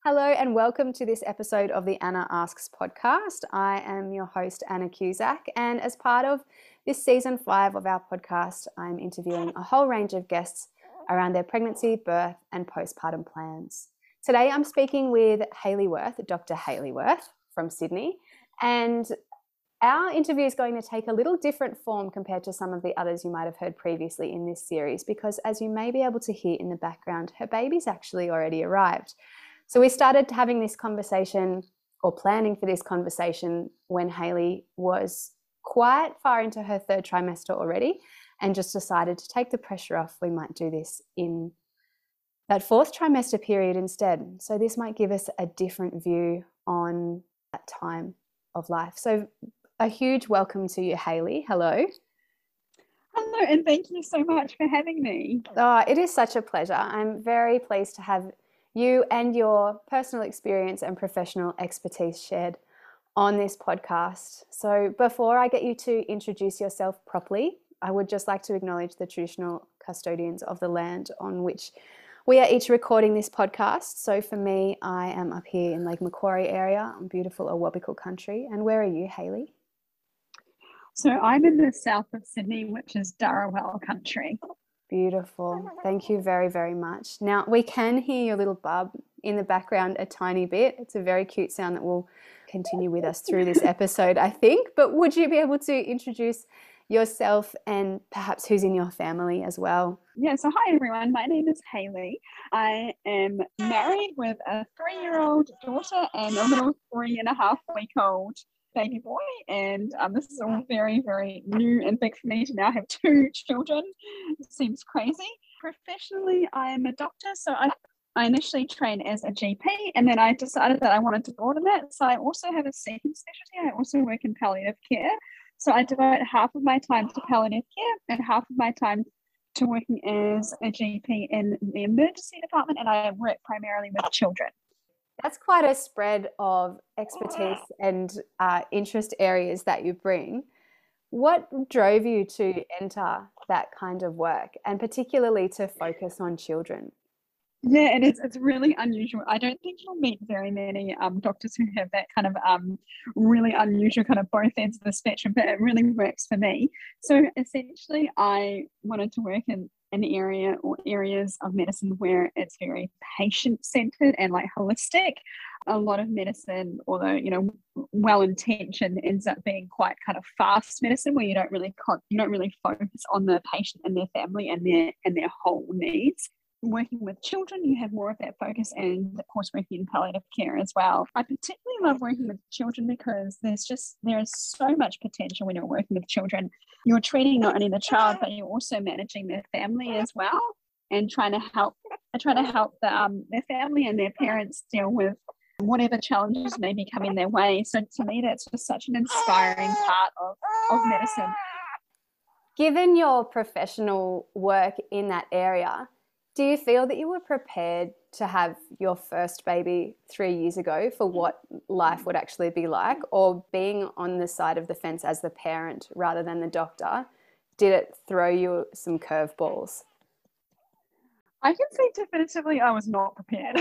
Hello and welcome to this episode of the Anna Asks podcast. I am your host, Anna Cusack, and as part of this season 5 of our podcast, I'm interviewing a whole range of guests around their pregnancy, birth, and postpartum plans. Today I'm speaking with Hayley Worth, Dr. Hayley Worth from Sydney, and our interview is going to take a little different form compared to some of the others you might have heard previously in this series because, as you may be able to hear in the background, her baby's actually already arrived. So we started having this conversation or planning for this conversation when Hayley was quite far into her 3rd trimester already and just decided to take the pressure off. We might do this in that 4th trimester period instead. So this might give us a different view on that time of life. So a huge welcome to you, Hayley. Hello. Hello, and thank you so much for having me. Oh, it is such a pleasure. I'm very pleased to have you and your personal experience and professional expertise shared on this podcast. So before I get you to introduce yourself properly, I would just like to acknowledge the traditional custodians of the land on which we are each recording this podcast. So for me, I am up here in Lake Macquarie area, in beautiful Awabakal country. And where are you, Hayley? So I'm in the south of Sydney, which is Dharawal country. Beautiful. Thank you very, very much. Now, we can hear your little bub in the background a tiny bit. It's a very cute sound that will continue with us through this episode, I think. But would you be able to introduce yourself and perhaps who's in your family as well? Yeah, so hi everyone. My name is Hayley. I am married with a 3-year-old daughter and a little 3.5-week-old baby boy, and this is all very, very new and big for me to now have 2 children. It seems crazy. Professionally, I am a doctor, so I initially trained as a GP, and then I decided that I wanted to broaden that. So I also have a second specialty. I also work in palliative care. So I devote half of my time to palliative care and half of my time to working as a GP in the emergency department, and I work primarily with children. That's quite a spread of expertise and interest areas that you bring. What drove you to enter that kind of work and particularly to focus on children? Yeah, it is. It's really unusual. I don't think you'll meet very many doctors who have that kind of really unusual kind of both ends of the spectrum, but it really works for me. So essentially, I wanted to work in an area or areas of medicine where it's very patient-centered and like holistic. A lot of medicine, although well-intentioned, ends up being quite kind of fast medicine where you don't really focus on the patient and their family and their whole needs. Working with children, you have more of that focus, and of course working in palliative care as well. I particularly love working with children because there is so much potential when you're working with children. You're treating not only the child, but you're also managing their family as well, and trying to help their family and their parents deal with whatever challenges may be coming their way. So to me, that's just such an inspiring part of medicine. Given your professional work in that area, do you feel that you were prepared to have your first baby 3 years ago for what life would actually be like, or being on the side of the fence as the parent rather than the doctor, did it throw you some curveballs? I can say definitively I was not prepared.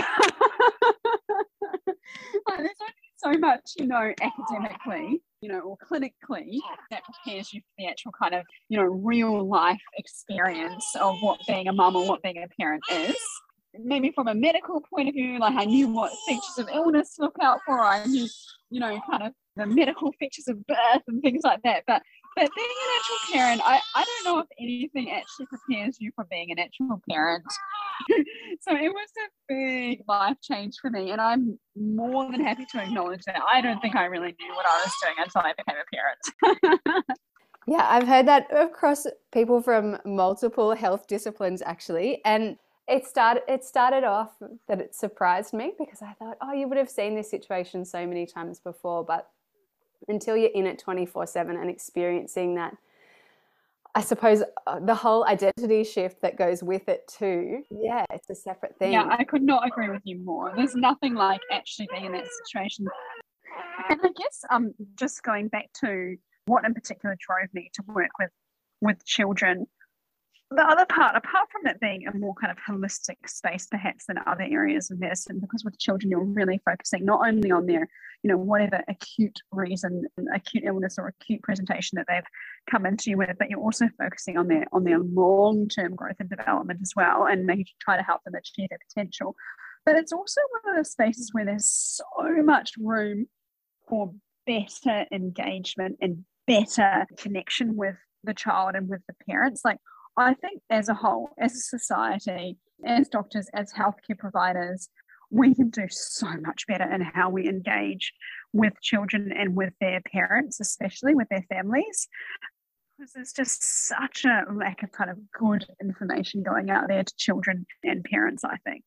There's only so much, academically, or clinically that prepares you for the actual kind of, real life experience of what being a mum or what being a parent is. Maybe from a medical point of view, like I knew what features of illness to look out for. I knew, kind of the medical features of birth and things like that. But being an actual parent, I don't know if anything actually prepares you for being an actual parent. So it was a big life change for me, and I'm more than happy to acknowledge that. I don't think I really knew what I was doing until I became a parent. Yeah, I've heard that across people from multiple health disciplines actually, and it started off that it surprised me because I thought, oh, you would have seen this situation so many times before, but until you're in it 24/7 and experiencing that, I suppose the whole identity shift that goes with it too. Yeah, it's a separate thing. Yeah, I could not agree with you more. There's nothing like actually being in that situation. And I guess just going back to what in particular drove me to work with children, the other part, apart from it being a more kind of holistic space perhaps than other areas of medicine, because with children you're really focusing not only on their, whatever acute reason, acute illness or acute presentation that they've come into you with, but you're also focusing on their long-term growth and development as well, and maybe try to help them achieve their potential. But it's also one of those spaces where there's so much room for better engagement and better connection with the child and with the parents. Like, I think as a whole, as a society, as doctors, as healthcare providers, we can do so much better in how we engage with children and with their parents, especially with their families, because there's just such a lack of kind of good information going out there to children and parents, I think.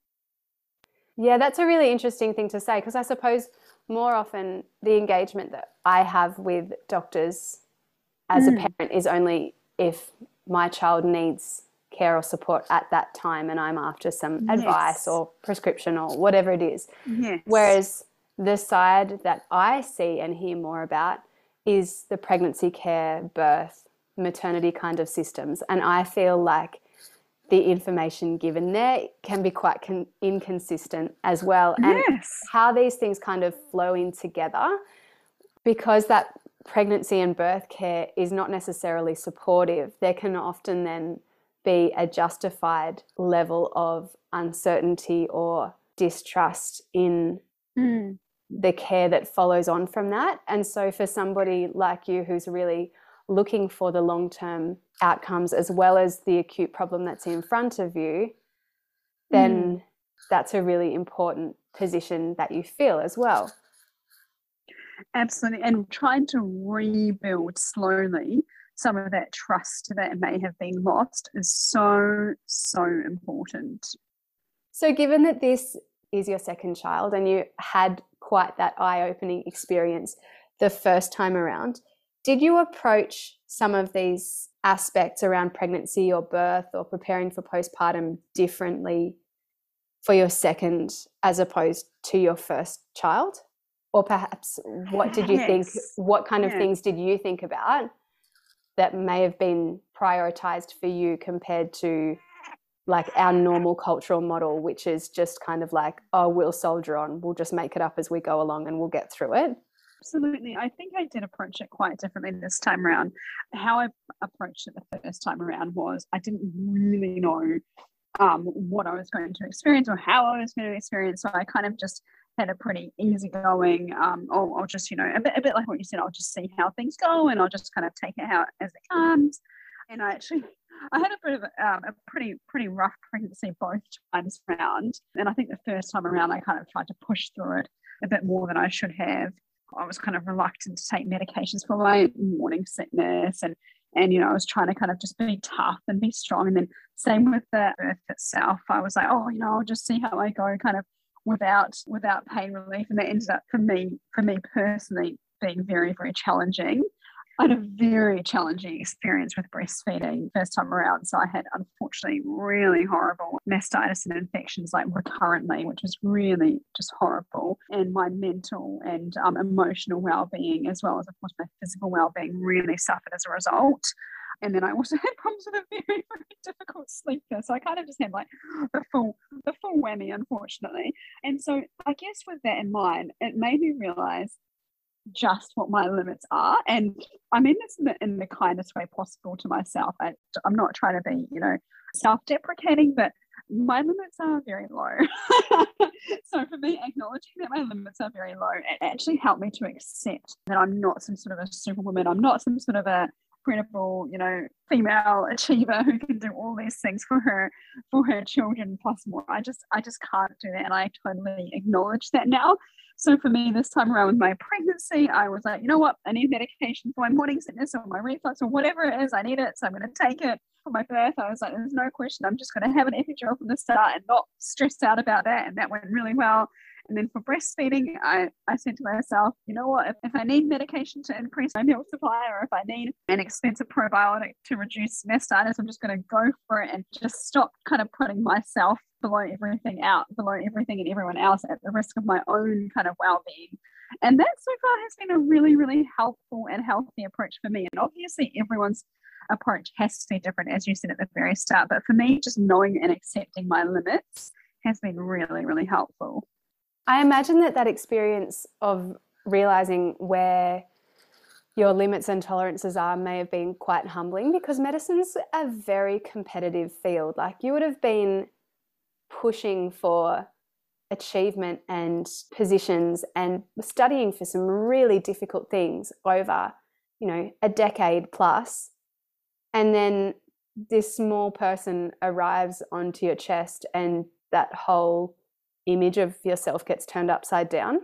Yeah, that's a really interesting thing to say, because I suppose more often the engagement that I have with doctors as a parent is only if my child needs care or support at that time and I'm after some advice or prescription or whatever it is. Yes. Whereas the side that I see and hear more about is the pregnancy care, birth, maternity kind of systems. And I feel like the information given there can be quite inconsistent as well. And how these things kind of flow in together, because that pregnancy and birth care is not necessarily supportive, there can often then be a justified level of uncertainty or distrust in the care that follows on from that. And so for somebody like you who's really looking for the long-term outcomes as well as the acute problem that's in front of you, then that's a really important position that you feel as well. Absolutely. And trying to rebuild slowly some of that trust that may have been lost is so, so important. So given that this is your second child and you had quite that eye-opening experience the first time around, did you approach some of these aspects around pregnancy or birth or preparing for postpartum differently for your second as opposed to your first child? Or perhaps what did you think, what kind of things did you think about that may have been prioritized for you compared to like our normal cultural model, which is just kind of like, oh, we'll soldier on, we'll just make it up as we go along and we'll get through it? Absolutely. I think I did approach it quite differently this time around. How I approached it the first time around was I didn't really know what I was going to experience or how I was going to experience. So I kind of just had a pretty easygoing, I'll just, a bit like what you said, I'll just see how things go and I'll just kind of take it out as it comes. And I had a bit of a pretty rough pregnancy both times around. And I think the first time around, I kind of tried to push through it a bit more than I should have. I was kind of reluctant to take medications for my morning sickness and I was trying to kind of just be tough and be strong. And then same with the birth itself. I was like, I'll just see how I go kind of without pain relief. And that ended up for me personally being very, very challenging. I had a very challenging experience with breastfeeding first time around. So I had, unfortunately, really horrible mastitis and infections like recurrently, which was really just horrible. And my mental and emotional well-being, as well as, of course, my physical well-being really suffered as a result. And then I also had problems with a very, very difficult sleeper. So I kind of just had like the full whammy, unfortunately. And so I guess with that in mind, it made me realize just what my limits are. And I mean this in the kindest way possible to myself. I'm not trying to be, self-deprecating, but my limits are very low. So for me, acknowledging that my limits are very low, it actually helped me to accept that I'm not some sort of a superwoman. I'm not some sort of a incredible, female achiever who can do all these things for her children plus more. I just can't do that. And I totally acknowledge that now. So for me, this time around with my pregnancy, I was like, you know what? I need medication for my morning sickness or my reflux or whatever it is. I need it. So I'm going to take it. For my birth, I was like, there's no question. I'm just going to have an epidural from the start and not stress out about that. And that went really well. And then for breastfeeding, I said to myself, you know what, if I need medication to increase my milk supply or if I need an expensive probiotic to reduce mastitis, I'm just going to go for it and just stop kind of putting myself below everything and everyone else at the risk of my own kind of well-being. And that so far has been a really, really helpful and healthy approach for me. And obviously everyone's approach has to be different, as you said at the very start. But for me, just knowing and accepting my limits has been really, really helpful. I imagine that experience of realizing where your limits and tolerances are may have been quite humbling, because medicine's a very competitive field. Like, you would have been pushing for achievement and positions and studying for some really difficult things over, a decade plus. And then this small person arrives onto your chest and that whole image of yourself gets turned upside down.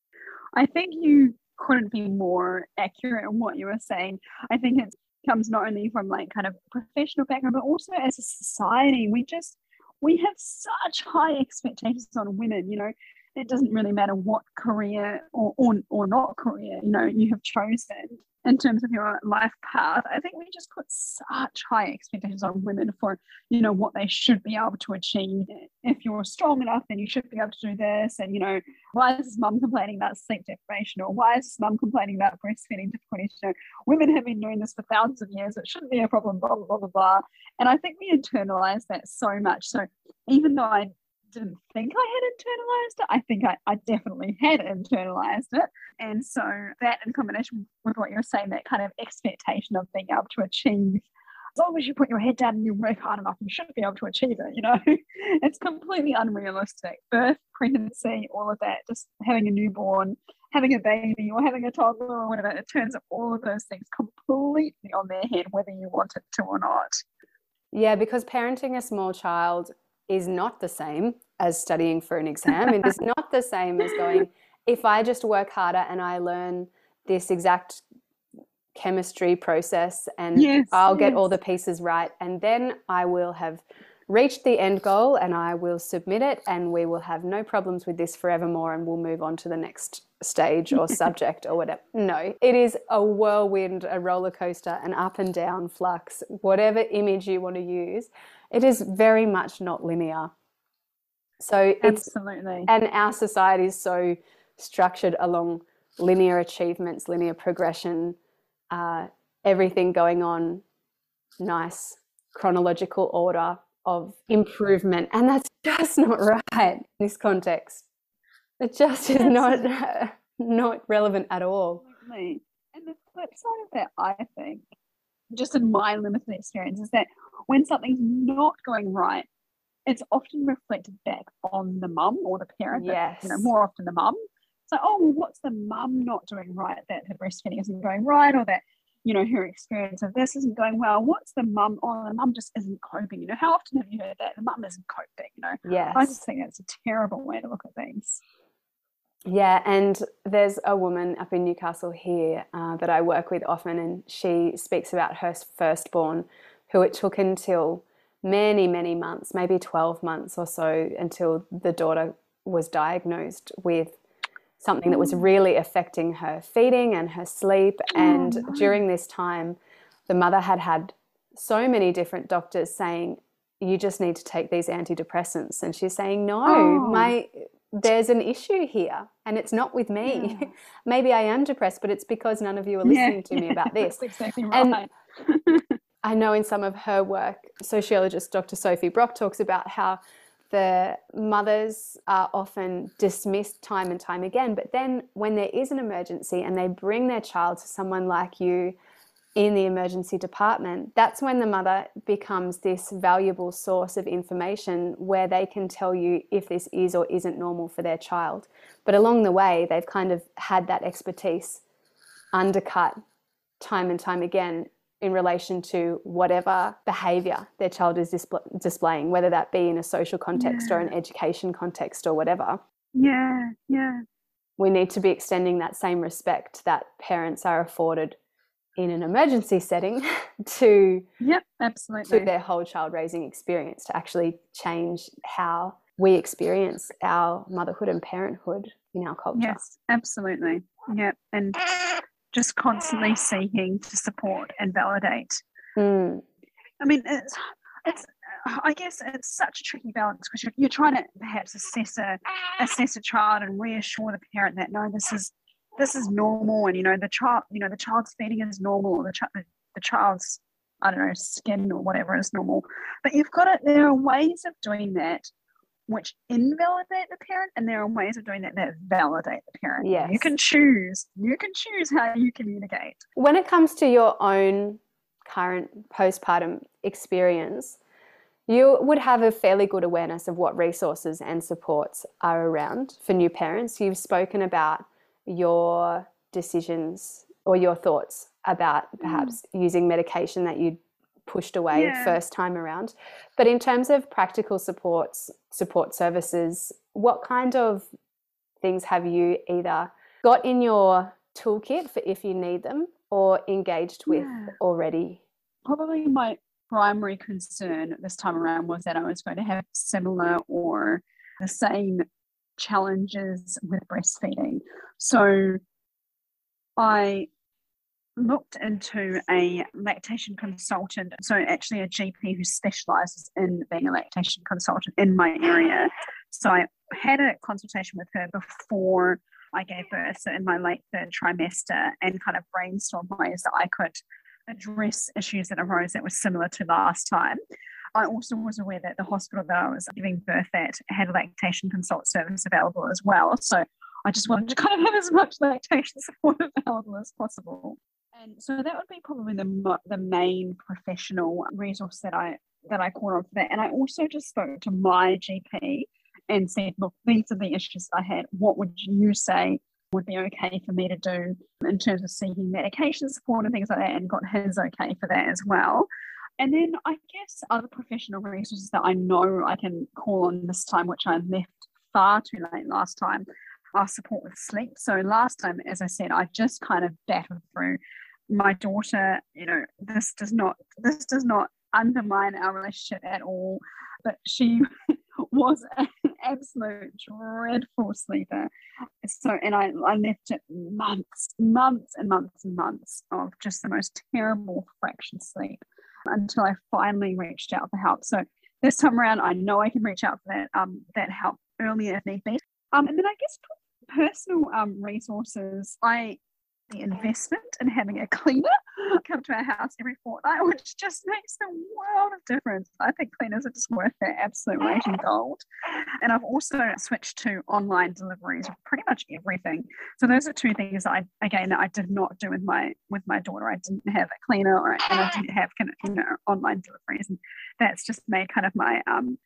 I think you couldn't be more accurate in what you were saying. I think it comes not only from like kind of professional background, but also as a society. We have such high expectations on women. It doesn't really matter what career or not career, you have chosen in terms of your life path. I think we just put such high expectations on women for, what they should be able to achieve. If you're strong enough, then you should be able to do this. And, why is this mum complaining about sleep deprivation? Or why is this mum complaining about breastfeeding difficulties? Women have been doing this for thousands of years. It shouldn't be a problem, blah, blah, blah, blah, blah. And I think we internalize that so much. So even though I didn't think I had internalized it, I think I definitely had internalized it. And so that, in combination with what you're saying, that kind of expectation of being able to achieve, as long as you put your head down and you work hard enough, you should be able to achieve it. It's completely unrealistic. Birth, pregnancy, all of that, just having a newborn, having a baby or having a toddler or whatever, it turns all of those things completely on their head, whether you want it to or not. Yeah, because parenting a small child is not the same as studying for an exam. It is not the same as going, if I just work harder and I learn this exact chemistry process and I'll get all the pieces right, and then I will have reached the end goal and I will submit it and we will have no problems with this forevermore and we'll move on to the next stage or subject or whatever. No, it is a whirlwind, a roller coaster, an up and down flux, whatever image you want to use. It is very much not linear. So absolutely. And our society is so structured along linear achievements, linear progression, everything going on, nice chronological order of improvement. And that's just not right in this context. It just is not relevant at all. Absolutely. And the flip side of that, I think, just in my limited experience, is that when something's not going right, it's often reflected back on the mum or the parent. Yes. But, more often the mum. So, well, what's the mum not doing right? That her breastfeeding isn't going right, or that, her experience of this isn't going well. What's the mum? Oh, the mum just isn't coping. How often have you heard that? The mum isn't coping, Yes. I just think that's a terrible way to look at things. Yeah, and there's a woman up in Newcastle here that I work with often, and she speaks about her firstborn, who it took until many, many months, maybe 12 months or so, until the daughter was diagnosed with something that was really affecting her feeding and her sleep. And during this time, the mother had so many different doctors saying, you just need to take these antidepressants. And she's saying, no, there's an issue here and it's not with me. Yeah. Maybe I am depressed, but it's because none of you are listening to me about this. That's exactly right. And I know in some of her work, sociologist Dr. Sophie Brock talks about how the mothers are often dismissed time and time again, but then when there is an emergency and they bring their child to someone like you in the emergency department, that's when the mother becomes this valuable source of information where they can tell you if this is or isn't normal for their child. But along the way, they've kind of had that expertise undercut time and time again in relation to whatever behaviour their child is displaying, whether that be in a social context or an education context or whatever. Yeah. We need to be extending that same respect that parents are afforded in an emergency setting to their whole child raising experience, to actually change how we experience our motherhood and parenthood in our culture. Yes, absolutely. Yeah, and just constantly seeking to support and validate. I mean, it's I guess it's such a tricky balance because you're trying to perhaps assess a child and reassure the parent that no, this is normal, and the child's feeding is normal, or the child's I don't know, skin or whatever is normal. But there are ways of doing that which invalidate the parent, and there are ways of doing that that validate the parent. Yes. You can choose how you communicate. When it comes to your own current postpartum experience, you would have a fairly good awareness of what resources and supports are around for new parents. You've spoken about your decisions or your thoughts about perhaps using medication that you pushed away first time around. But in terms of practical support services, what kind of things have you either got in your toolkit for if you need them or engaged with already? Probably my primary concern this time around was that I was going to have similar or the same challenges with breastfeeding. So I looked into a lactation consultant, so actually a GP who specialises in being a lactation consultant in my area. So I had a consultation with her before I gave birth, so in my late third trimester, and kind of brainstormed ways that I could address issues that arose that were similar to last time. I also was aware that the hospital that I was giving birth at had a lactation consult service available as well. So I just wanted to kind of have as much lactation support available as possible. And so that would be probably the main professional resource that I called on for that. And I also just spoke to my GP and said, look, these are the issues I had. What would you say would be okay for me to do in terms of seeking medication support and things like that, and got his okay for that as well. And then I guess other professional resources that I know I can call on this time, which I left far too late last time, are support with sleep. So last time, as I said, I just kind of battled through. My daughter, this does not undermine our relationship at all, but she was an absolute dreadful sleeper. So, and I left it months and months of just the most terrible fraction sleep until I finally reached out for help. So this time around, I know I can reach out for that help earlier if need be. And then I guess personal resources, the investment in having a cleaner come to our house every fortnight, which just makes a world of difference. I think cleaners are just worth their absolute weight in gold. And I've also switched to online deliveries of pretty much everything. So those are two things that I did not do with my daughter. I didn't have a cleaner, and I didn't have online deliveries, and that's just made kind of my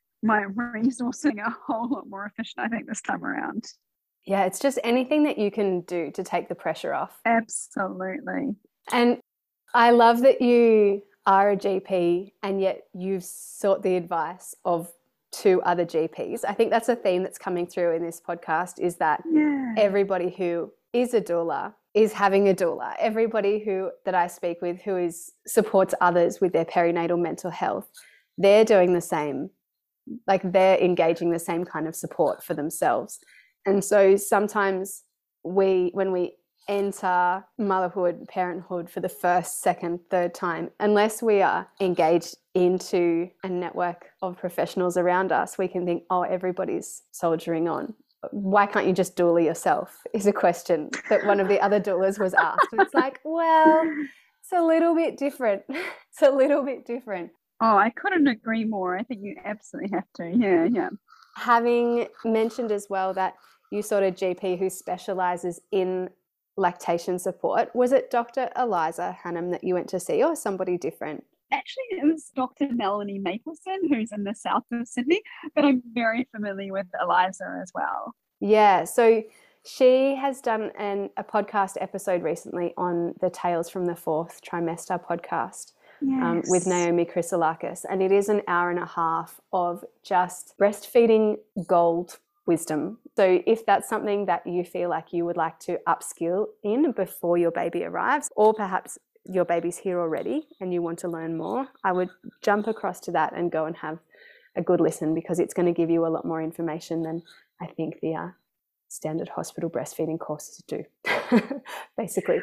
resourcing a whole lot more efficient, I think, this time around. Yeah, it's just anything that you can do to take the pressure off. Absolutely. And I love that you are a GP and yet you've sought the advice of 2 other GPs. I think that's a theme that's coming through in this podcast, is that everybody who is a doula is having a doula. Everybody that I speak with who supports others with their perinatal mental health, they're doing the same. Like, they're engaging the same kind of support for themselves. And so sometimes when we enter motherhood, parenthood for the first, second, third time, unless we are engaged into a network of professionals around us, we can think, oh, everybody's soldiering on. Why can't you just doula yourself, is a question that one of the other doulas was asked. And it's like, well, it's a little bit different. It's a little bit different. Oh, I couldn't agree more. I think you absolutely have to. Yeah. Having mentioned as well that you sought a GP who specialises in lactation support, was it Dr. Eliza Hannam that you went to see, or somebody different? Actually, it was Dr. Melanie Mapleson, who's in the south of Sydney, but I'm very familiar with Eliza as well. Yeah, so she has done a podcast episode recently on the Tales from the Fourth Trimester podcast. Yes. With Naomi Chrysolakis, and it is an hour and a half of just breastfeeding gold wisdom. So if that's something that you feel like you would like to upskill in before your baby arrives, or perhaps your baby's here already and you want to learn more, I would jump across to that and go and have a good listen, because it's going to give you a lot more information than I think the standard hospital breastfeeding courses do, basically.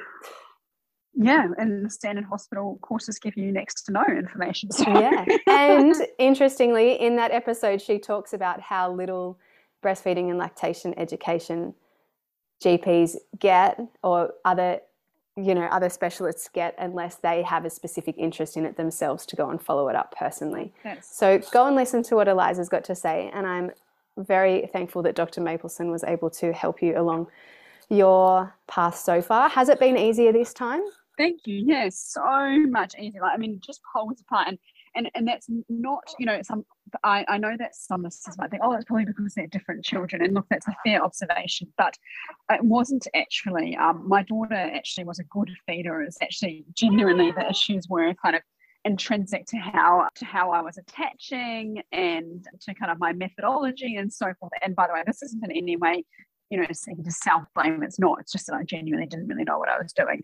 Yeah, and the standard hospital courses give you next to no information. So. Yeah, and interestingly, in that episode, she talks about how little breastfeeding and lactation education GPs get, or other other specialists get unless they have a specific interest in it themselves to go and follow it up personally. So go and listen to what Eliza's got to say. And I'm very thankful that Dr. Mapleson was able to help you along your path so far. Has it been easier this time? Thank you. Yes, so much easier. Just poles apart. And that's not, I know that some listeners might think, oh, that's probably because they're different children. And look, that's a fair observation, but it wasn't actually. My daughter actually was a good feeder. It's actually genuinely the issues were kind of intrinsic to how I was attaching and to kind of my methodology and so forth. And by the way, this isn't in any way, saying to self-blame. It's not. It's just that I genuinely didn't really know what I was doing.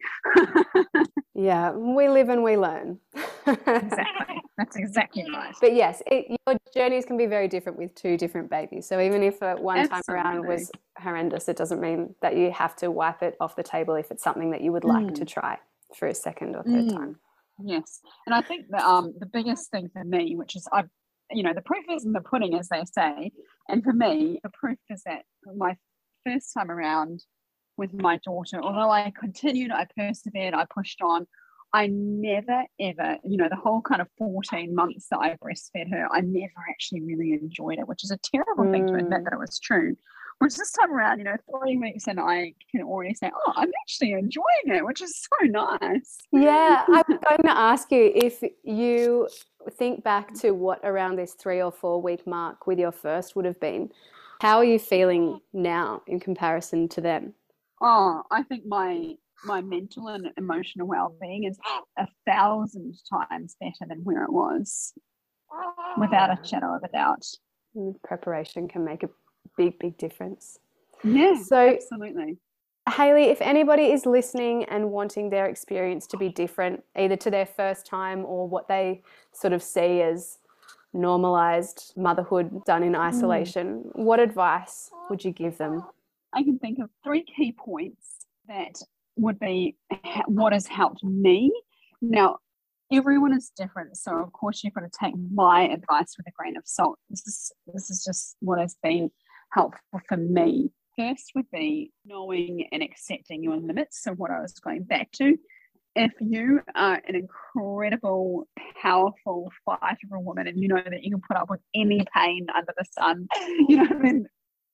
Yeah, we live and we learn. Exactly. That's exactly right. But yes, your journeys can be very different with two different babies. So even if one time around was horrendous, it doesn't mean that you have to wipe it off the table if it's something that you would like to try for a second or third time. Yes. And I think that the biggest thing for me, which is the proof is in the pudding, as they say. And for me, the proof is that my first time around with my daughter, although I continued, I persevered, I pushed on, I never ever, the whole kind of 14 months that I breastfed her, I never actually really enjoyed it, which is a terrible thing to admit that it was true. Whereas this time around, 3 weeks and I can already say, oh, I'm actually enjoying it, which is so nice. Yeah, I'm going to ask you if you think back to what around this 3 or 4 week mark with your first would have been. How are you feeling now in comparison to them? Oh, I think my mental and emotional well-being is 1,000 times better than where it was, without a shadow of a doubt. Preparation can make a big difference. Yeah, so absolutely. Hayley, if anybody is listening and wanting their experience to be different, either to their first time or what they sort of see as normalized motherhood done in isolation, what advice would you give them? I can think of 3 key points that would be what has helped me. Now, everyone is different, so of course you've got to take my advice with a grain of salt. This is just what has been helpful for me. First would be knowing and accepting your limits. So what I was going back to, if you are an incredible, powerful, fighter woman and you know that you can put up with any pain under the sun, then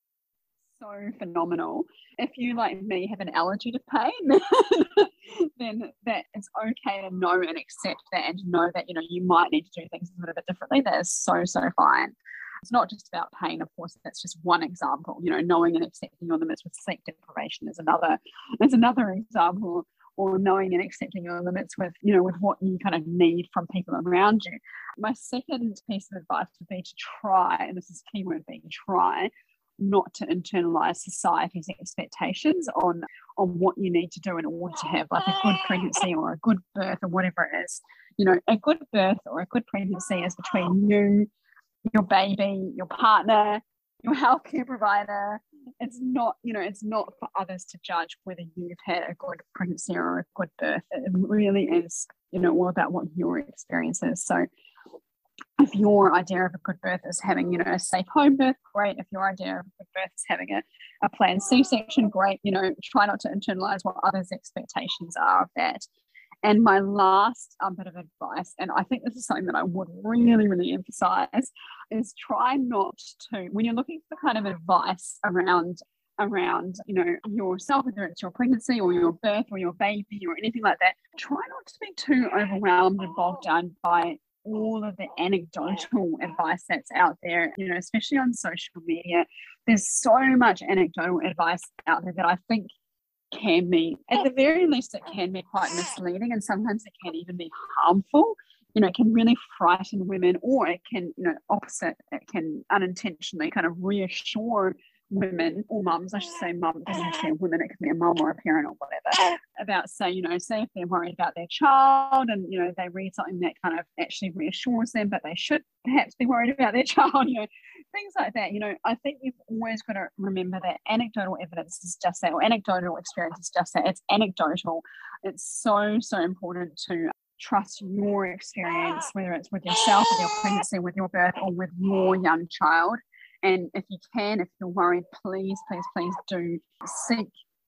so phenomenal. If you, like me, have an allergy to pain, then that it's okay to know and accept that and to know that, you might need to do things a little bit differently. That is so fine. It's not just about pain, of course, that's just one example. Knowing and accepting your limits with sleep deprivation is another example, or knowing and accepting your limits with, with what you kind of need from people around you. My second piece of advice would be to try, and this is keyword being try, not to internalize society's expectations on what you need to do in order to have like a good pregnancy or a good birth or whatever it is. A good birth or a good pregnancy is between you, your baby, your partner, your healthcare provider. It's not, it's not for others to judge whether you've had a good pregnancy or a good birth. It really is, all about what your experience is. So if your idea of a good birth is having, a safe home birth, great. If your idea of a good birth is having a planned C-section, great. Try not to internalize what others' expectations are of that. And my last bit of advice, and I think this is something that I would really emphasize, is try not to, when you're looking for kind of advice around yourself, whether it's your pregnancy or your birth or your baby or anything like that, try not to be too overwhelmed and bogged down by all of the anecdotal advice that's out there, especially on social media. There's so much anecdotal advice out there that I think can be, at the very least, it can be quite misleading, and sometimes it can even be harmful. It can really frighten women, or it can, opposite, it can unintentionally kind of reassure women, or mums, I should say mum, it doesn't have to be a woman, it can be a mum or a parent or whatever, about say if they're worried about their child and, they read something that kind of actually reassures them, but they should perhaps be worried about their child, things like that. I think you've always got to remember that anecdotal evidence is just that, or anecdotal experience is just that. It's anecdotal. It's so important to trust your experience, whether it's with yourself, with your pregnancy, with your birth, or with your young child. And if you're worried, please do seek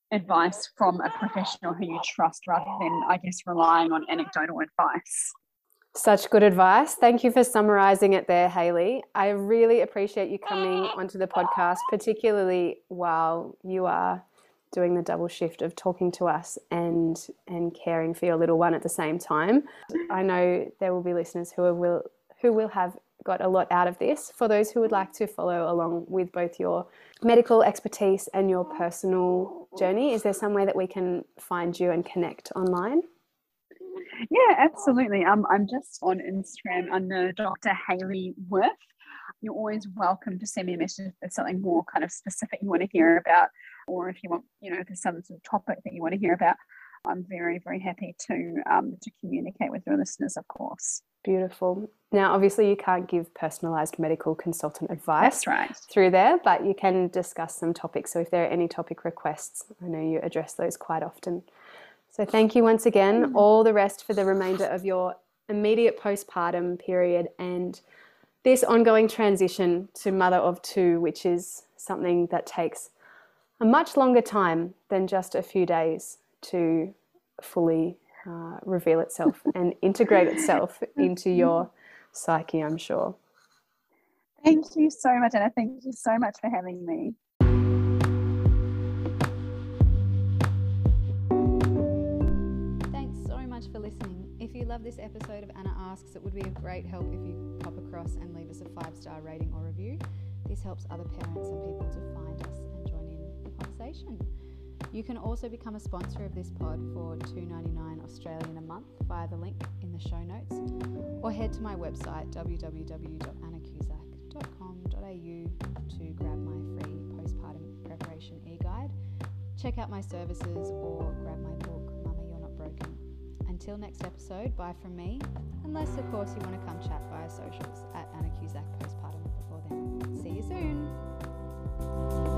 advice from a professional who you trust rather than, I guess, relying on anecdotal advice. Such good advice. Thank you for summarising it there, Hayley. I really appreciate you coming onto the podcast, particularly while you are doing the double shift of talking to us and caring for your little one at the same time. I know there will be listeners who will have got a lot out of this. For those who would like to follow along with both your medical expertise and your personal journey, is there somewhere that we can find you and connect online? Yeah, absolutely. I'm just on Instagram under Dr. Hayley Worth. You're always welcome to send me a message if there's something more kind of specific you want to hear about, or if you want, if there's some sort of topic that you want to hear about. I'm very, very happy to communicate with your listeners, of course. Beautiful. Now, obviously, you can't give personalised medical consultant advice That's right. through there, but you can discuss some topics. So if there are any topic requests, I know you address those quite often. So thank you once again. All the rest for the remainder of your immediate postpartum period and this ongoing transition to mother of two, which is something that takes a much longer time than just a few days to fully reveal itself and integrate itself into your psyche, I'm sure. Thank you so much, Anna. Thank you so much for having me. Thanks so much for listening. If you love this episode of Anna Asks, it would be a great help if you pop across and leave us a 5-star rating or review. This helps other parents and people to find us and join in the conversation. You can also become a sponsor of this pod for $2.99 Australian a month via the link in the show notes, or head to my website www.annacusack.com.au to grab my free postpartum preparation e-guide, check out my services, or grab my book, Mama You're Not Broken. Until next episode, bye from me, unless of course you want to come chat via socials at Anna Cusack Postpartum before then. See you soon.